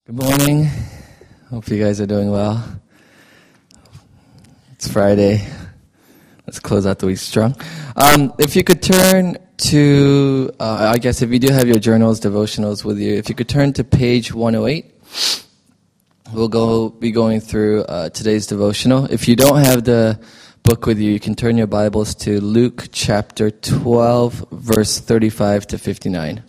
Good morning. Hope you guys are doing well. It's Friday. Let's close out the week strong. If you could turn to, I guess if you do have your journals, devotionals with you, if you could turn to page 108, we'll be going through today's devotional. If you don't have the book with you, you can turn your Bibles to Luke chapter 12, verse 35 to 59.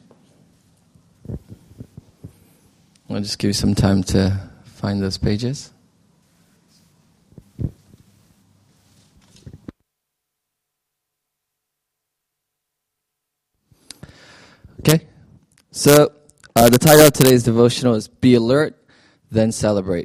I'll just give you some time to find those pages. Okay, so the title of today's devotional is Be Alert, Then Celebrate.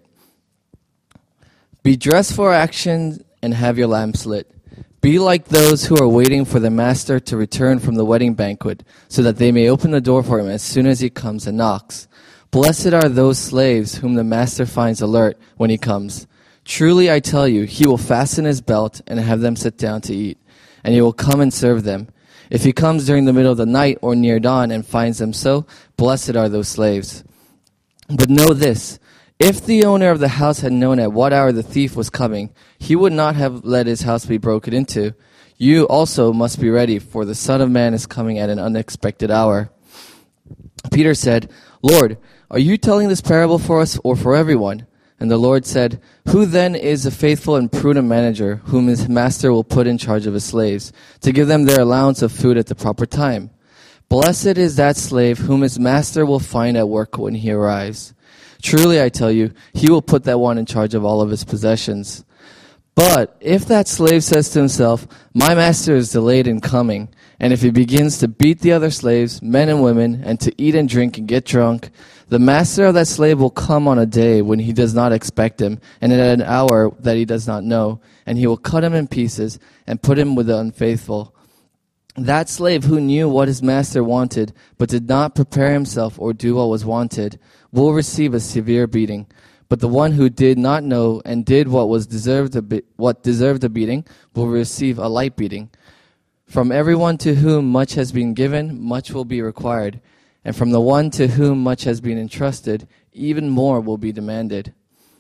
Be dressed for action and have your lamps lit. Be like those who are waiting for the master to return from the wedding banquet, so that they may open the door for him as soon as he comes and knocks. Blessed are those slaves whom the master finds alert when he comes. Truly I tell you, he will fasten his belt and have them sit down to eat, and he will come and serve them. If he comes during the middle of the night or near dawn and finds them so, blessed are those slaves. But know this, if the owner of the house had known at what hour the thief was coming, he would not have let his house be broken into. You also must be ready, for the Son of Man is coming at an unexpected hour. Peter said, Lord, are you telling this parable for us or for everyone? And the Lord said, Who then is a faithful and prudent manager, whom his master will put in charge of his slaves, to give them their allowance of food at the proper time? Blessed is that slave whom his master will find at work when he arrives. Truly I tell you, he will put that one in charge of all of his possessions. But if that slave says to himself, My master is delayed in coming, and if he begins to beat the other slaves, men and women, and to eat and drink and get drunk, the master of that slave will come on a day when he does not expect him, and at an hour that he does not know, and he will cut him in pieces and put him with the unfaithful. That slave who knew what his master wanted, but did not prepare himself or do what was wanted, will receive a severe beating. But the one who did not know and did what deserved a beating will receive a light beating. From everyone to whom much has been given, much will be required. And from the one to whom much has been entrusted, even more will be demanded.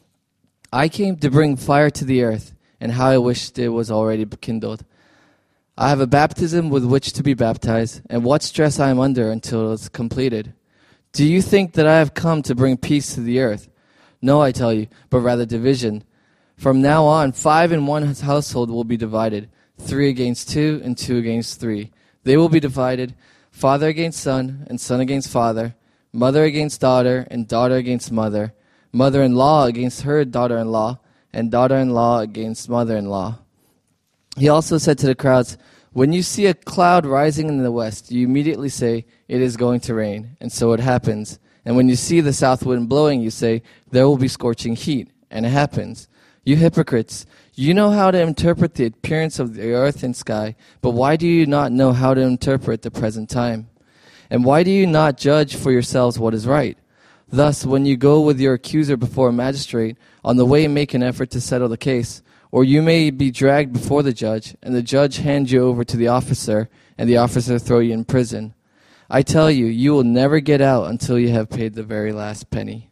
I came to bring fire to the earth, and how I wished it was already kindled. I have a baptism with which to be baptized, and what stress I am under until it is completed. Do you think that I have come to bring peace to the earth? No, I tell you, but rather division. From now on, 5 in one household will be divided, 3 against 2 and 2 against 3. They will be divided, father against son and son against father, mother against daughter and daughter against mother, mother-in-law against her daughter-in-law, and daughter-in-law against mother-in-law. He also said to the crowds, When you see a cloud rising in the west, you immediately say, It is going to rain, and so it happens. And when you see the south wind blowing, you say, There will be scorching heat, and it happens. You hypocrites, you know how to interpret the appearance of the earth and sky, but why do you not know how to interpret the present time? And why do you not judge for yourselves what is right? Thus, when you go with your accuser before a magistrate, on the way make an effort to settle the case, or you may be dragged before the judge, and the judge hand you over to the officer, and the officer throw you in prison. I tell you, you will never get out until you have paid the very last penny.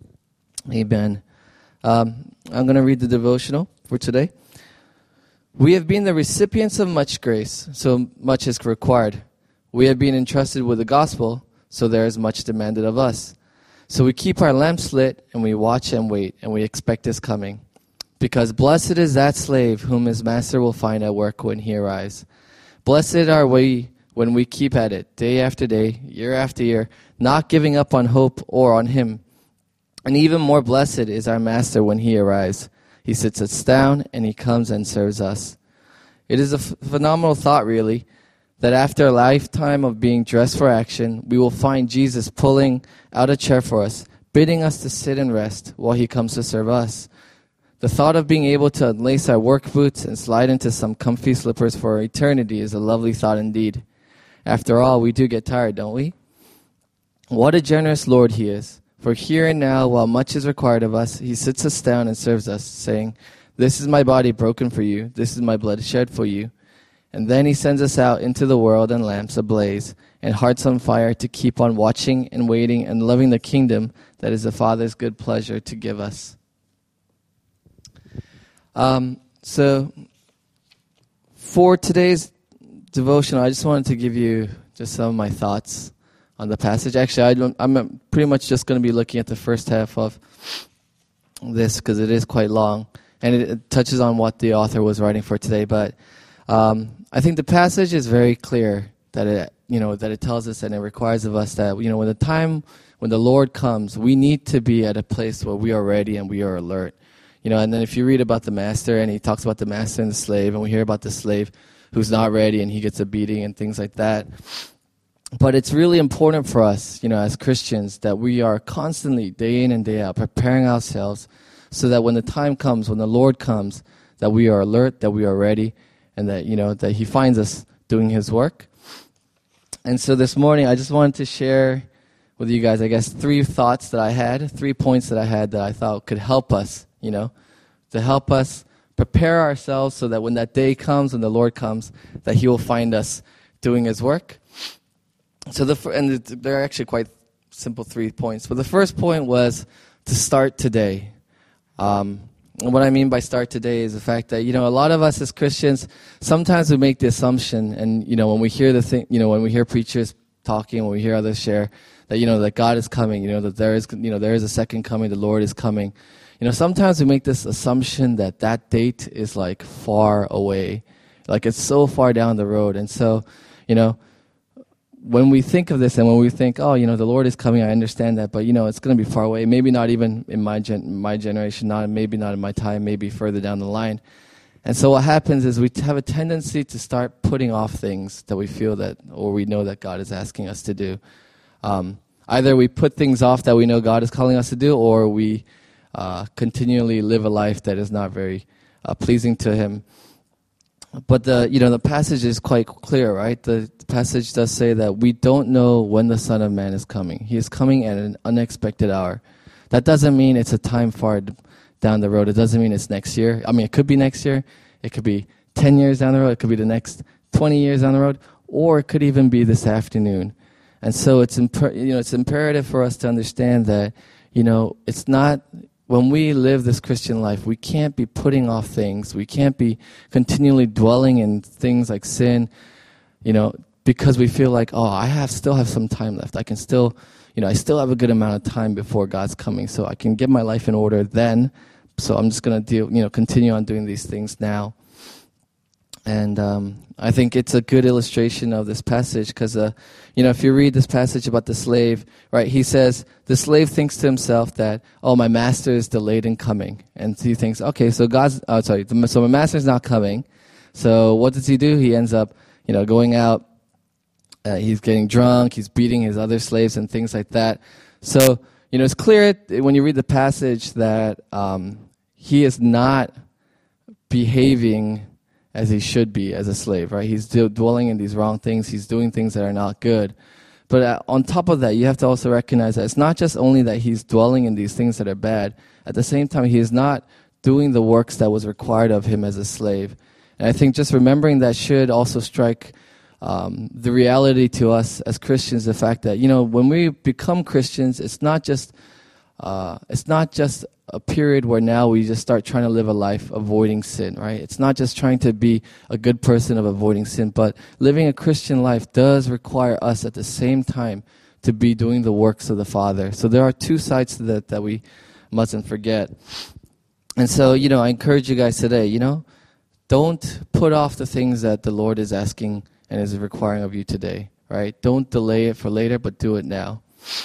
Amen. I'm going to read the devotional for today. We have been the recipients of much grace, so much is required. We have been entrusted with the gospel, so there is much demanded of us. So we keep our lamps lit, and we watch and wait, and we expect his coming. Because blessed is that slave whom his master will find at work when he arrives. Blessed are we when we keep at it, day after day, year after year, not giving up on hope or on him. And even more blessed is our master when he arrives. He sits us down, and he comes and serves us. It is a phenomenal thought, really, that after a lifetime of being dressed for action, we will find Jesus pulling out a chair for us, bidding us to sit and rest while he comes to serve us. The thought of being able to unlace our work boots and slide into some comfy slippers for eternity is a lovely thought indeed. After all, we do get tired, don't we? What a generous Lord he is. For here and now, while much is required of us, he sits us down and serves us, saying, This is my body broken for you. This is my blood shed for you. And then he sends us out into the world in lamps ablaze and hearts on fire to keep on watching and waiting and loving the kingdom that is the Father's good pleasure to give us. So for today's devotional, I just wanted to give you just some of my thoughts on the passage. Actually, I'm pretty much just going to be looking at the first half of this because it is quite long, and it touches on what the author was writing for today. But I think the passage is very clear that it tells us and it requires of us that when the Lord comes, we need to be at a place where we are ready and we are alert. And then if you read about the master, and he talks about the master and the slave, and we hear about the slave who's not ready and he gets a beating and things like that. But it's really important for us, as Christians, that we are constantly, day in and day out, preparing ourselves so that when the time comes, when the Lord comes, that we are alert, that we are ready, and that, that he finds us doing his work. And so this morning, I just wanted to share with you guys, I guess, 3 thoughts that I had, 3 points that I had that I thought could help us, to help us prepare ourselves so that when that day comes, when the Lord comes, that he will find us doing his work. So they're actually quite simple 3 points. But the first point was to start today. And what I mean by start today is the fact that, a lot of us as Christians, sometimes we make the assumption, and, when we hear when we hear preachers talking, when we hear others share, that, that God is coming, that there is a second coming, the Lord is coming. Sometimes we make this assumption that date is like far away, like it's so far down the road. And so, when we think of this and when we think, the Lord is coming, I understand that, but, it's going to be far away. Maybe not even in my generation, maybe not in my time, maybe further down the line. And so what happens is we have a tendency to start putting off things that we feel that, or we know that God is asking us to do. Either we put things off that we know God is calling us to do, or we continually live a life that is not very pleasing to him. But the passage is quite clear, right? The passage does say that we don't know when the Son of Man is coming. He is coming at an unexpected hour. That doesn't mean it's a time far down the road. It doesn't mean it's next year. I mean, it could be next year. It could be 10 years down the road. It could be the next 20 years down the road. Or it could even be this afternoon. And so it's imperative for us to understand that, it's not... When we live this Christian life, we can't be putting off things. We can't be continually dwelling in things like sin, because we feel like, I still have some time left. I can still, I still have a good amount of time before God's coming, so I can get my life in order then. So I'm just going to continue on doing these things now. And I think it's a good illustration of this passage because, if you read this passage about the slave, right, he says, the slave thinks to himself that, my master is delayed in coming. And he thinks, okay, so so my master's not coming. So what does he do? He ends up, going out, he's getting drunk, he's beating his other slaves and things like that. So, it's clear when you read the passage that he is not behaving as he should be as a slave, right? He's dwelling in these wrong things. He's doing things that are not good. But on top of that, you have to also recognize that it's not just only that he's dwelling in these things that are bad. At the same time, he is not doing the works that was required of him as a slave. And I think just remembering that should also strike the reality to us as Christians, the fact that, when we become Christians, it's not just a period where now we just start trying to live a life avoiding sin, right? It's not just trying to be a good person of avoiding sin, but living a Christian life does require us at the same time to be doing the works of the Father. So there are 2 sides to that we mustn't forget. And so, I encourage you guys today, don't put off the things that the Lord is asking and is requiring of you today, right? Don't delay it for later, but do it now.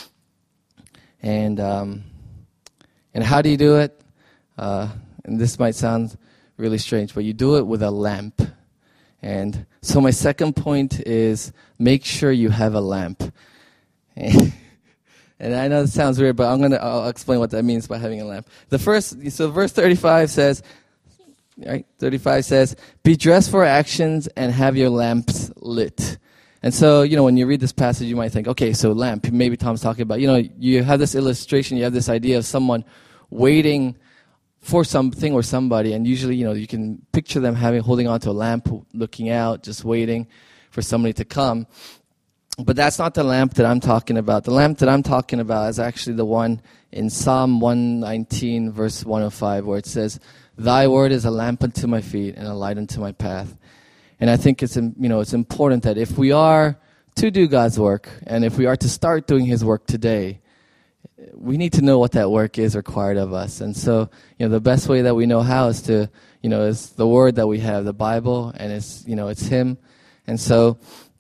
And how do you do it? And this might sound really strange, but you do it with a lamp. And so my second point is make sure you have a lamp. And I know it sounds weird, but I'll explain what that means by having a lamp. Verse 35 says, right? 35 says, be dressed for actions and have your lamps lit. And so, when you read this passage, you might think, okay, so lamp, maybe Tom's talking about, you have this illustration, you have this idea of someone waiting for something or somebody, and usually, you can picture them holding onto a lamp, looking out, just waiting for somebody to come. But that's not the lamp that I'm talking about. The lamp that I'm talking about is actually the one in Psalm 119, verse 105, where it says, "Thy word is a lamp unto my feet and a light unto my path." And I think it's important that if we are to do God's work, and if we are to start doing His work today, we need to know what that work is required of us. And so, the best way that we know how is to, is the Word that we have, the Bible, and it's Him. And so,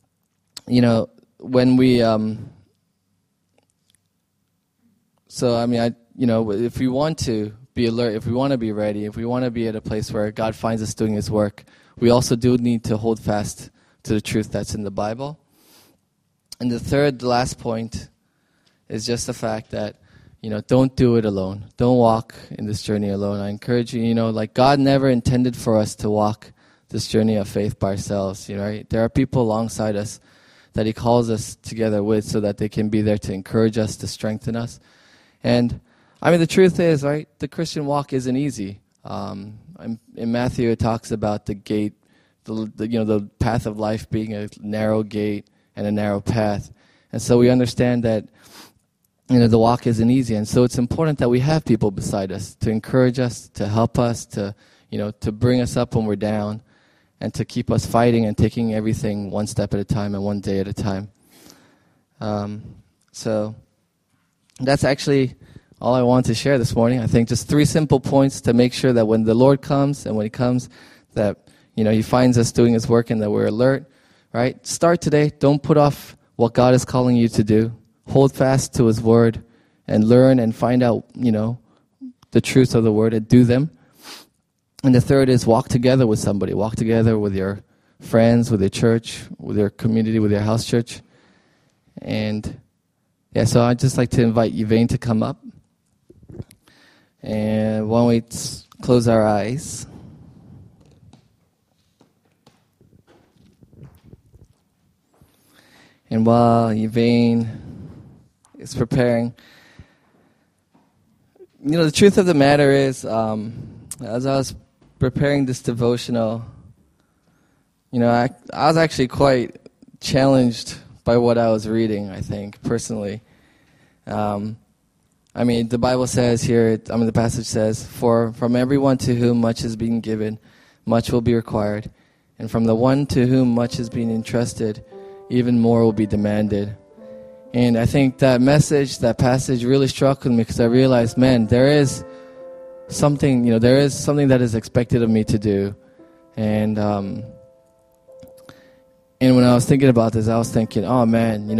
when we, if we want to be alert, if we want to be ready, if we want to be at a place where God finds us doing His work, we also do need to hold fast to the truth that's in the Bible. And the last point is just the fact that, don't do it alone. Don't walk in this journey alone. I encourage you, God never intended for us to walk this journey of faith by ourselves, right? There are people alongside us that He calls us together with so that they can be there to encourage us, to strengthen us. And, the truth is, right, the Christian walk isn't easy. In Matthew, it talks about the gate, the path of life being a narrow gate and a narrow path. And so we understand that, the walk isn't easy. And so it's important that we have people beside us to encourage us, to help us, to bring us up when we're down, and to keep us fighting and taking everything one step at a time and one day at a time. So that's actually all I want to share this morning. I think just 3 simple points to make sure that when the Lord comes, and when He comes, that, He finds us doing His work and that we're alert, right? Start today. Don't put off what God is calling you to do. Hold fast to His Word and learn and find out, the truth of the Word and do them. And the third is walk together with somebody. Walk together with your friends, with your church, with your community, with your house church. And, so I'd just like to invite Yvain to come up. And why don't we close our eyes. And while Yvain is preparing, the truth of the matter is, as I was preparing this devotional, I was actually quite challenged by what I was reading, I think, personally. The Bible says here, the passage says, "For from everyone to whom much is being given, much will be required. And from the one to whom much is being entrusted, even more will be demanded." And I think that passage really struck with me because I realized, man, there is something that is expected of me to do. And when I was thinking about this, I was thinking, oh man,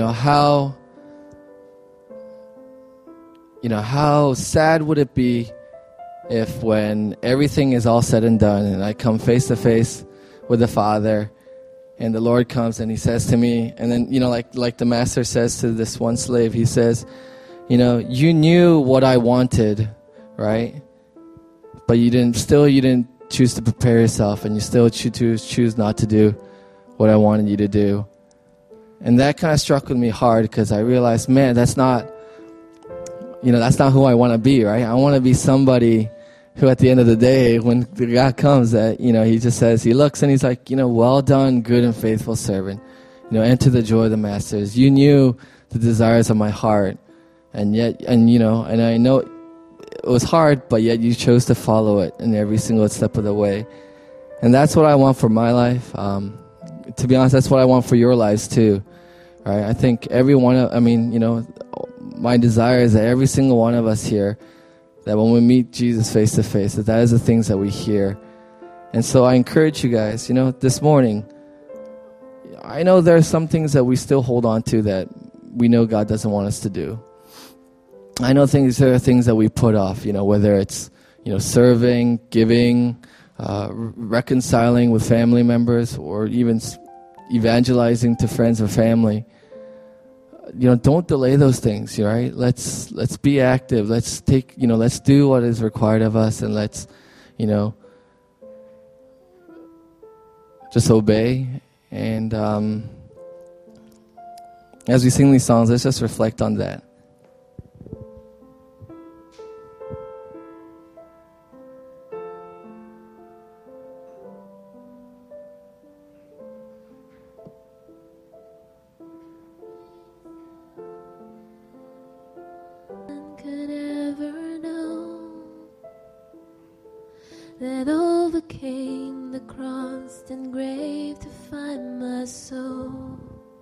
how sad would it be if when everything is all said and done and I come face to face with the Father, and the Lord comes and He says to me, and then, like the master says to this one slave, He says, you knew what I wanted, right? But you didn't choose to prepare yourself, and you still choose not to do what I wanted you to do. And that kind of struck with me hard because I realized, man, that's not who I want to be, right? I want to be somebody who at the end of the day, when the God comes, that, He just says, He looks and He's like, well done, good and faithful servant. Enter the joy of the masters. You knew the desires of my heart. And I know it was hard, but yet you chose to follow it in every single step of the way. And that's what I want for my life. To be honest, that's what I want for your lives too. Right? I think my desire is that every single one of us here, that when we meet Jesus face to face, that is the things that we hear. And so I encourage you guys, this morning, I know there are some things that we still hold on to that we know God doesn't want us to do. I know there are things that we put off, whether it's, serving, giving, reconciling with family members, or even evangelizing to friends or family. Don't delay those things, right? Let's be active. Let's do what is required of us, and let's, just obey. And as we sing these songs, let's just reflect on that. that overcame the cross and grave to find my soul.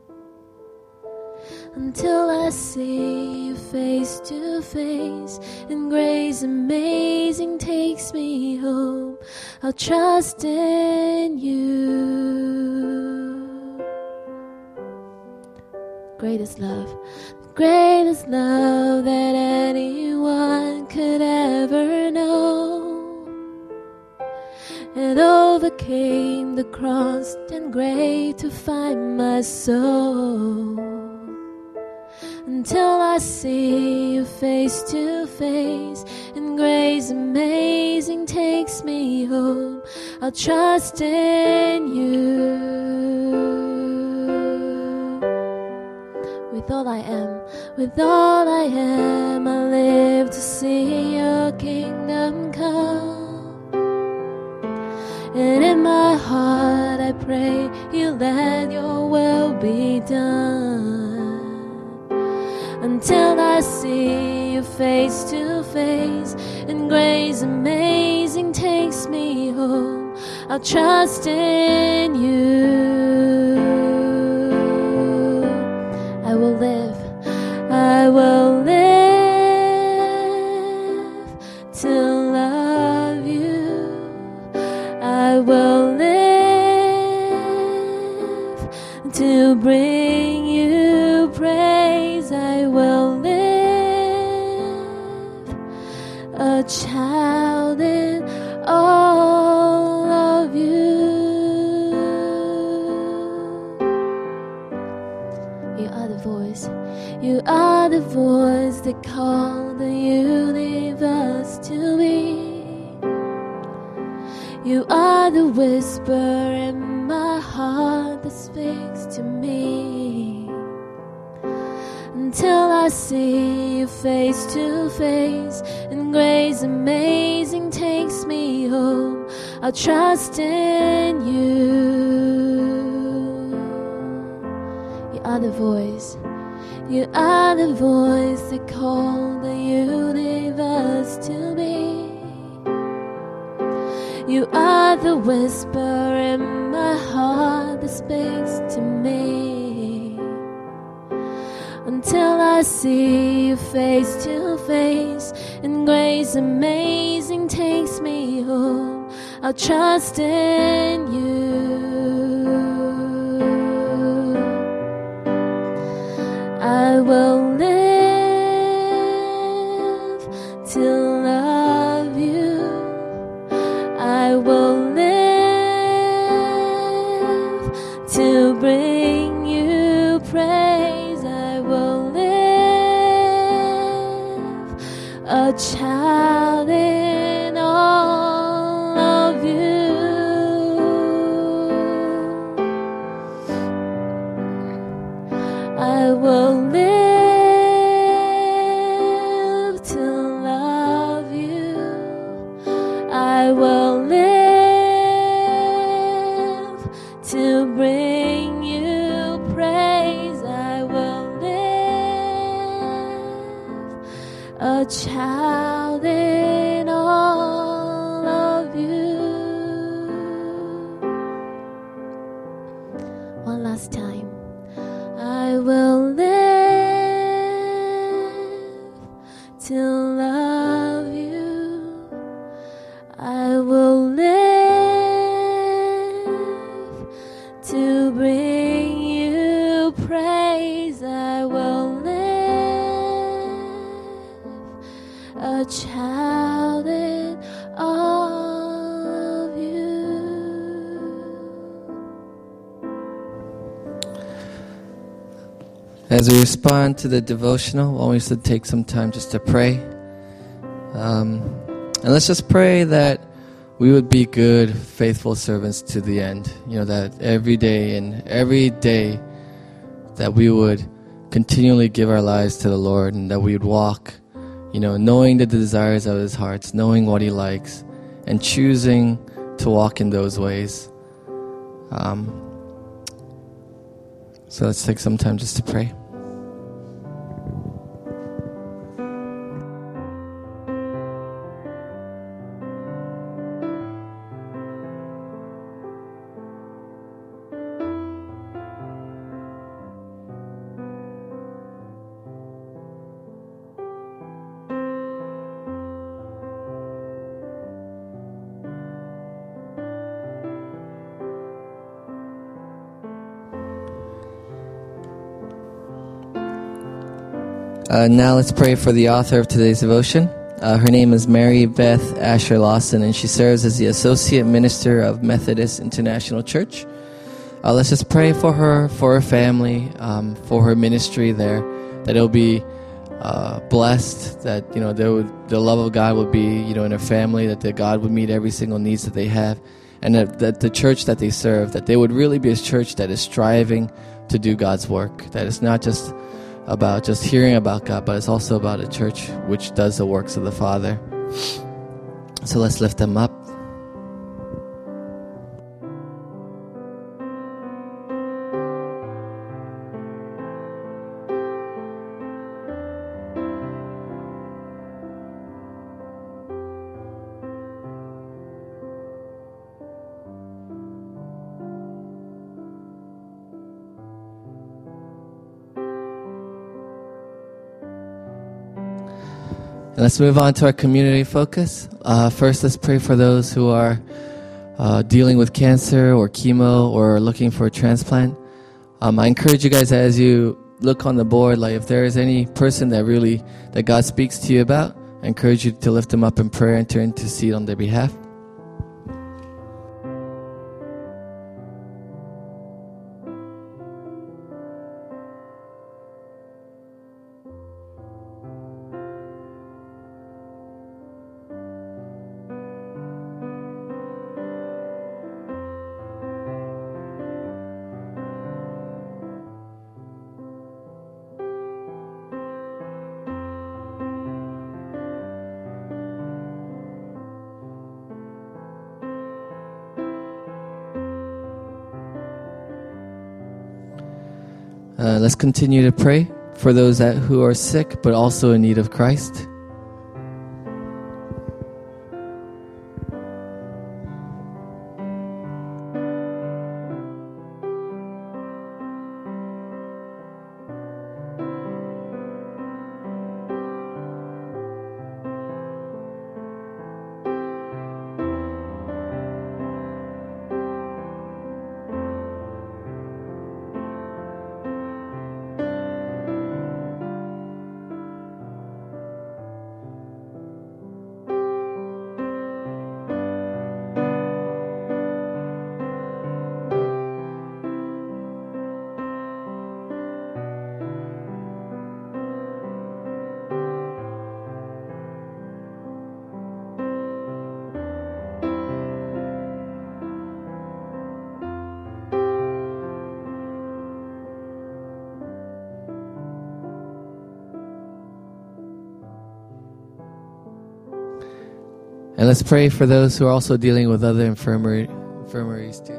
Until I see you face to face and grace amazing takes me home, I'll trust in you. Greatest love that anyone could ever know. It overcame the cross and grave to find my soul. Until I see you face to face and grace amazing takes me home, I'll trust in you. With all I am, I live to see your kingdom come. And in my heart I pray you let your will be done. Until I see you face to face and grace amazing takes me home, I'll trust in you. I will live to love you. I will live to bring you praise. I will live a child in all of you. You are the voice that called the universe to be. You are the whisper in my heart that speaks to me. Until I see you face to face and grace amazing takes me home, I'll trust in you. You are the voice. You are the voice that called the universe to be. You are the whisper in my heart that speaks to me. Until I see you face to face and grace amazing takes me home, I'll trust in you. I will live to love you. I will live to bring you praise. I will live a child in all of you. I will live to love you. I will live to bring you praise. I will live a child in all of you. One last time. I will live to love you. I will live to bring you praise. I will live a child in all of you. As we respond to the devotional, I want us to take some time just to pray. And let's just pray that we would be good, faithful servants to the end. You know, that every day that we would continually give our lives to the Lord, and that we would walk, you know, knowing the desires of His heart, knowing what He likes, and choosing to walk in those ways. So let's take some time just to pray. Now let's pray for the author of today's devotion. Her name is Mary Beth Asher Lawson, and she serves as the Associate Minister of Methodist International Church. Let's just pray for her family, for her ministry there, that it'll be blessed, that the love of God would be in her family, that God would meet every single needs that they have, and that the church that they serve, that they would really be a church that is striving to do God's work, that it's not just about just hearing about God, but it's also about a church which does the works of the Father. So let's lift them up. And let's move on to our community focus. First, let's pray for those who are dealing with cancer or chemo or looking for a transplant. I encourage you guys, as you look on the board, like if there is any person that God speaks to you about, I encourage you to lift them up in prayer and to intercede on their behalf. Let's continue to pray for those who are sick but also in need of Christ. And let's pray for those who are also dealing with other infirmaries too.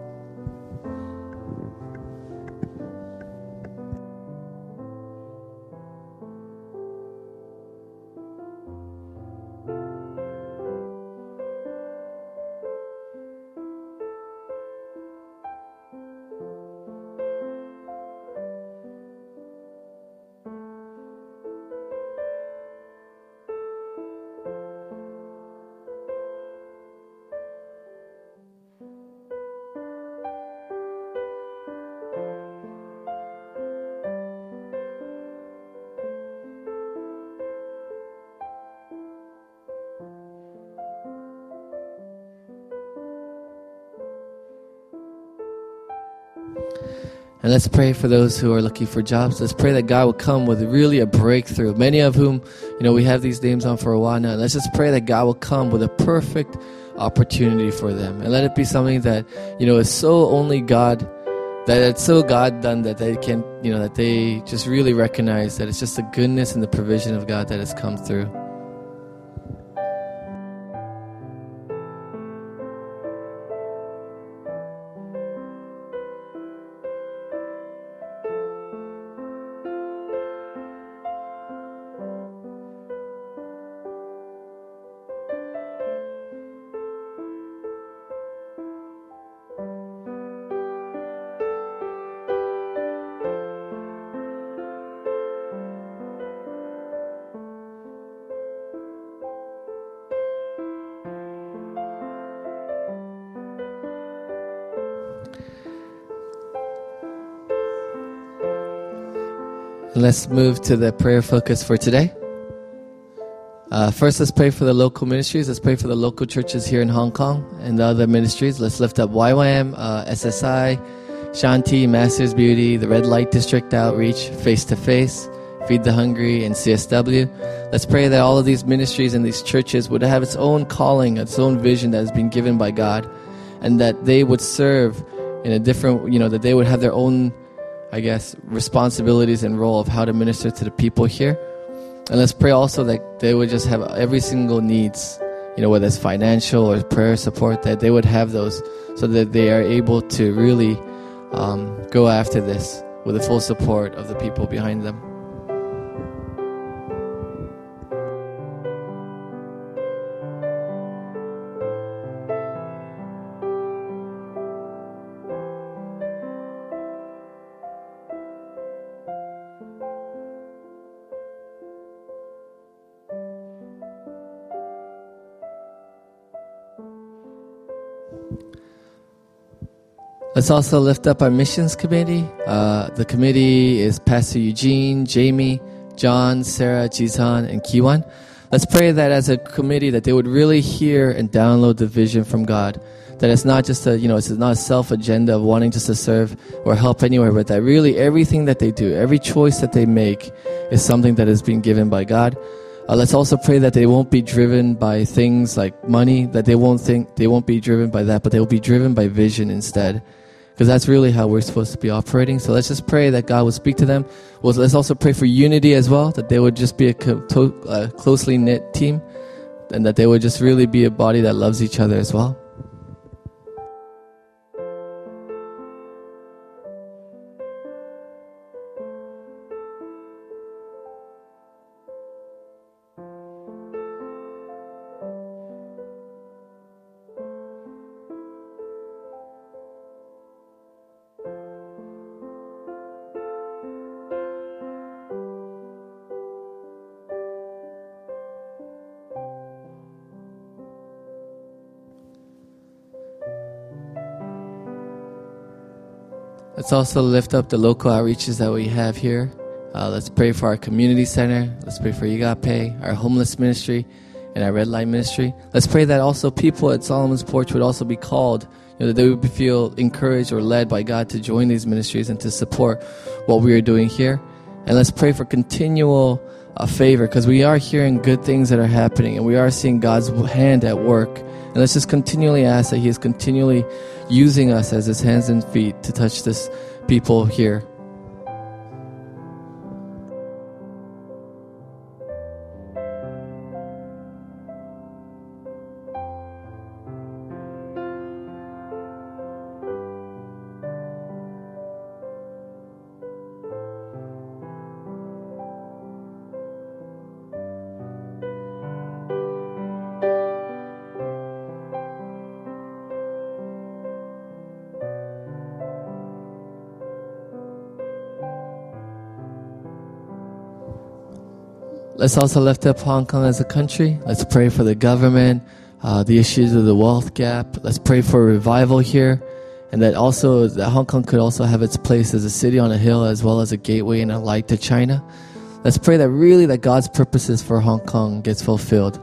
And let's pray for those who are looking for jobs. Let's pray that God will come with really a breakthrough. Many of whom, we have these names on for a while now. Let's just pray that God will come with a perfect opportunity for them. And let it be something that, is so only God, that it's so God done that they can, that they just really recognize that it's just the goodness and the provision of God that has come through. Let's move to the prayer focus for today. First, let's pray for the local ministries. Let's pray for the local churches here in Hong Kong and the other ministries. Let's lift up YWAM, SSI, Shanti, Masters Beauty, the Red Light District Outreach, Face to Face, Feed the Hungry, and CSW. Let's pray that all of these ministries and these churches would have its own calling, its own vision that has been given by God, and that they would serve in a different, that they would have their own, responsibilities and role of how to minister to the people here. And let's pray also that they would just have every single needs, whether it's financial or prayer support, that they would have those so that they are able to really go after this with the full support of the people behind them. Let's also lift up our missions committee. The committee is Pastor Eugene, Jamie, John, Sarah, Jizhan, and Kiwan. Let's pray that as a committee that they would really hear and download the vision from God. That it's not just it's not a self-agenda of wanting just to serve or help anywhere, but that really everything that they do, every choice that they make is something that has been given by God. Let's also pray that they won't be driven by things like money, that they won't be driven by that, but they will be driven by vision instead. Because that's really how we're supposed to be operating. So let's just pray that God will speak to them. Well, let's also pray for unity as well, that they would just be a closely knit team, and that they would just really be a body that loves each other as well. Let's also lift up the local outreaches that we have here. Let's pray for our community center. Let's pray for Yigape, our homeless ministry, and our Red Light ministry. Let's pray that also people at Solomon's Porch would also be called, that they would feel encouraged or led by God to join these ministries and to support what we are doing here. And let's pray for continual favor, because we are hearing good things that are happening, and we are seeing God's hand at work. And let's just continually ask that He is continually using us as His hands and feet to touch this people here. Let's also lift up Hong Kong as a country. Let's pray for the government, the issues of the wealth gap. Let's pray for revival here, and that also that Hong Kong could also have its place as a city on a hill, as well as a gateway and a light to China. Let's pray that really that God's purposes for Hong Kong gets fulfilled.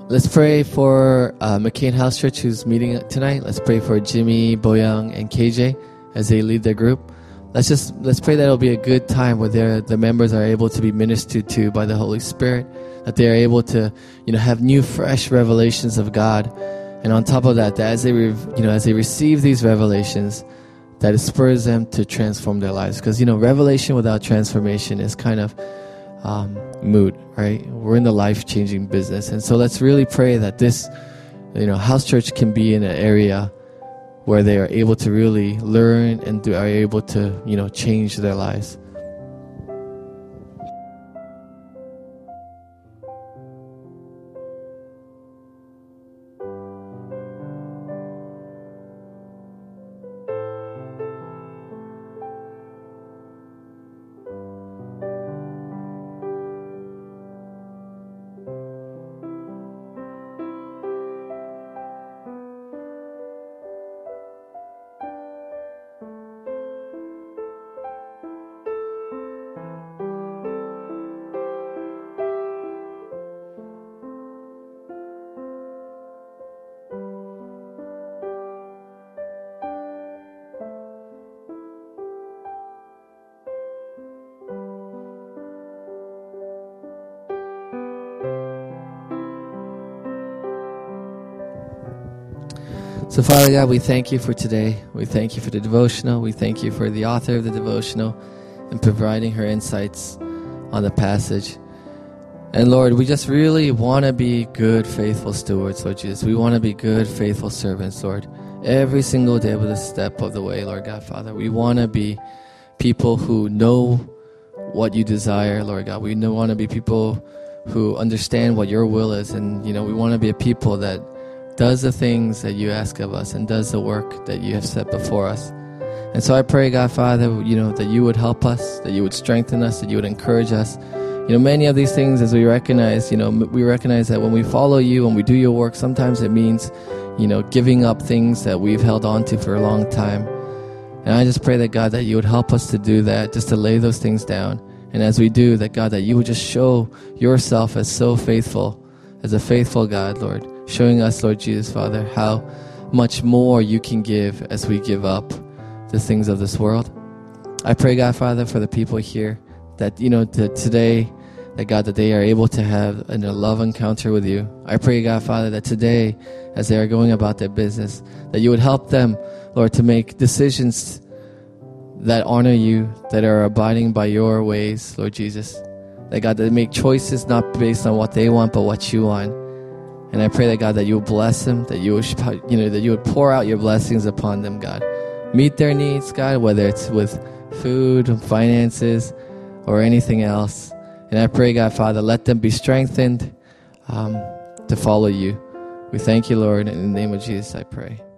Let's pray for McCain House Church who's meeting tonight. Let's pray for Jimmy, Boyoung, and KJ as they lead their group. Let's pray that it'll be a good time where the members are able to be ministered to by the Holy Spirit, that they are able to, have new, fresh revelations of God. And on top of that, as they receive these revelations, that it spurs them to transform their lives. Because, revelation without transformation is kind of moot, right? We're in the life-changing business. And so let's really pray that this, house church can be in an area where they are able to really learn and are able to, change their lives. So, Father God, we thank you for today. We thank you for the devotional. We thank you for the author of the devotional and providing her insights on the passage. And Lord, we just really want to be good, faithful stewards, Lord Jesus. We want to be good, faithful servants, Lord. Every single day, with a step of the way, Lord God, Father. We want to be people who know what you desire, Lord God. We want to be people who understand what your will is. And, we want to be a people that does the things that you ask of us and does the work that you have set before us. And so I pray, God, Father, that you would help us, that you would strengthen us, that you would encourage us. Many of these things, as we recognize that when we follow you, when we do your work, sometimes it means, giving up things that we've held on to for a long time. And I just pray that, God, that you would help us to do that, just to lay those things down. And as we do, that, God, that you would just show yourself as so faithful, as a faithful God, Lord. Showing us, Lord Jesus, Father, how much more you can give as we give up the things of this world. I pray, God, Father, for the people here that, that today, that, God, that they are able to have a love encounter with you. I pray, God, Father, that today, as they are going about their business, that you would help them, Lord, to make decisions that honor you, that are abiding by your ways, Lord Jesus. That, God, they make choices not based on what they want, but what you want. And I pray that, God, that you would bless them, that you would, that you would pour out your blessings upon them, God. Meet their needs, God, whether it's with food, finances, or anything else. And I pray, God, Father, let them be strengthened to follow you. We thank you, Lord. In the name of Jesus, I pray.